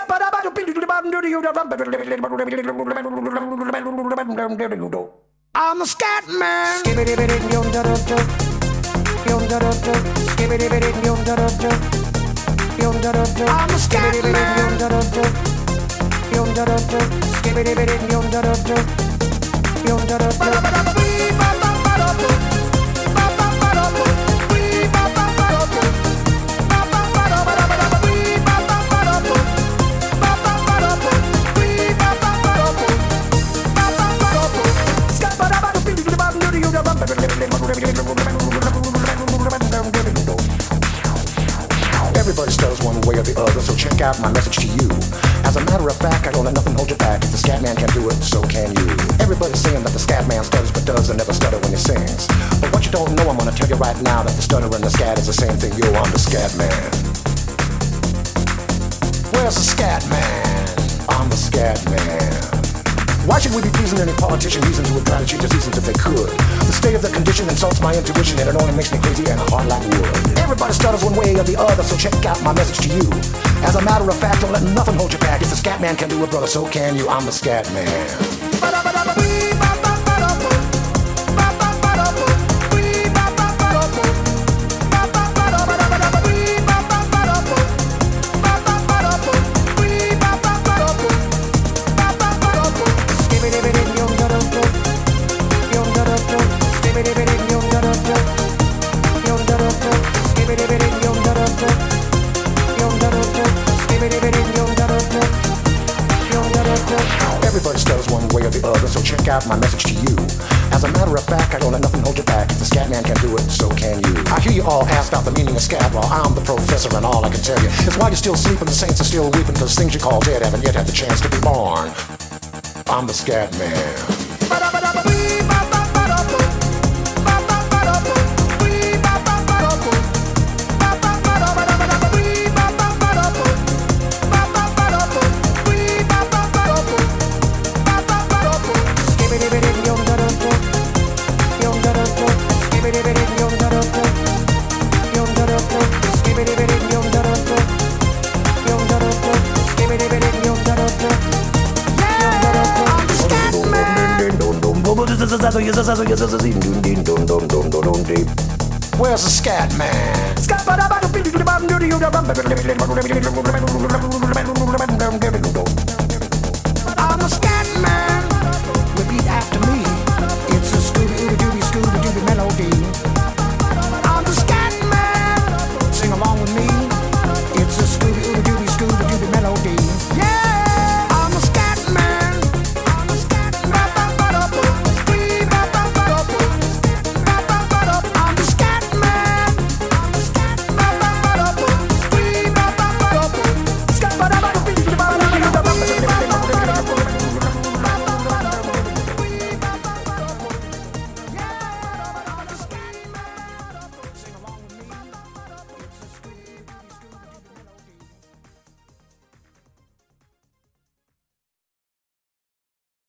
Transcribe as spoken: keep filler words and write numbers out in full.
I'm the scat man. I'm the scat Everybody stutters one way or the other, so check out my message to you. As a matter of fact, I don't let nothing hold you back. If the scat man can do it, so can you. Everybody's saying that the scat man stutters but does and never stutter when he sings. But what you don't know, I'm gonna tell you right now, that the stutter and the scat is the same thing. Yo, I'm the scat man. Where's the scat man? I'm the scat man. Why should we be pleasing any politician reasons who would try to cheat the seasons if they could? The state of the condition insults my intuition, and it only makes me crazy and hard like wood. Everybody stutters one way or the other, so check out my message to you. As a matter of fact, don't let nothing hold you back. If the scat man can do it, brother, so can you. I'm the scat man. Everybody stutters one way or the other, so check out my message to you. As a matter of fact, I don't let nothing hold you back. If the scat man can do it, so can you. I hear you all ask about the meaning of scat. Well, I'm the professor, and all I can tell you is while you're still sleeping, the saints are still weeping, because things you call dead haven't yet had the chance to be born. I'm the scat man. Where's the scat man?